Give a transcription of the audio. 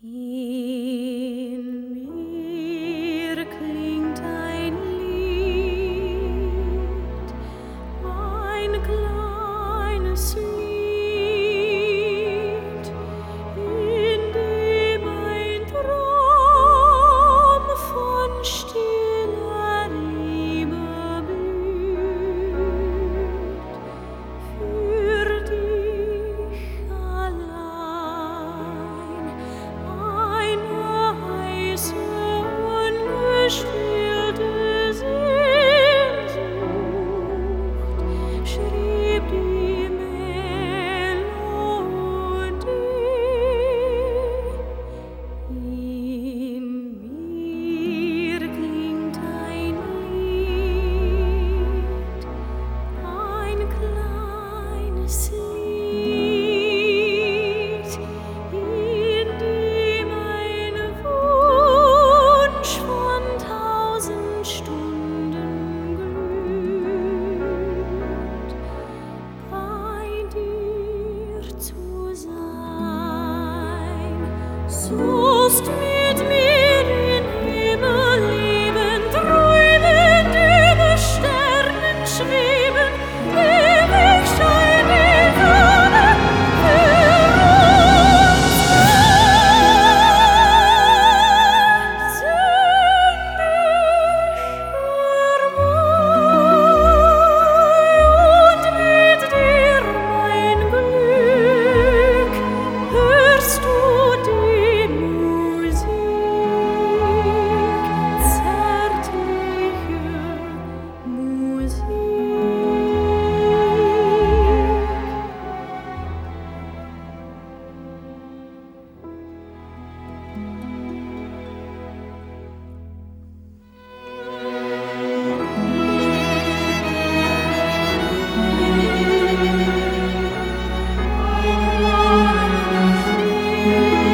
In mir klingt ein Lied, ein kleines Lied, in dem ein Traum von stiller Liebe blüht, für dich allein. Eine heiße, ungestillte Sehnsucht schrieb die Melodie. In mir klingt ein Lied, ein kleines Lied, in dem ein Wunsch von 1000 Stunden glüht, bei dir zu sein. Sollst mit mir in Himmel leben, träumend über Sternen schweben, ewig scheint die Sonne für uns. Send dich herbei und mit dir mein Glück. Hörst du die Musik, zärtliche Musik? Musik.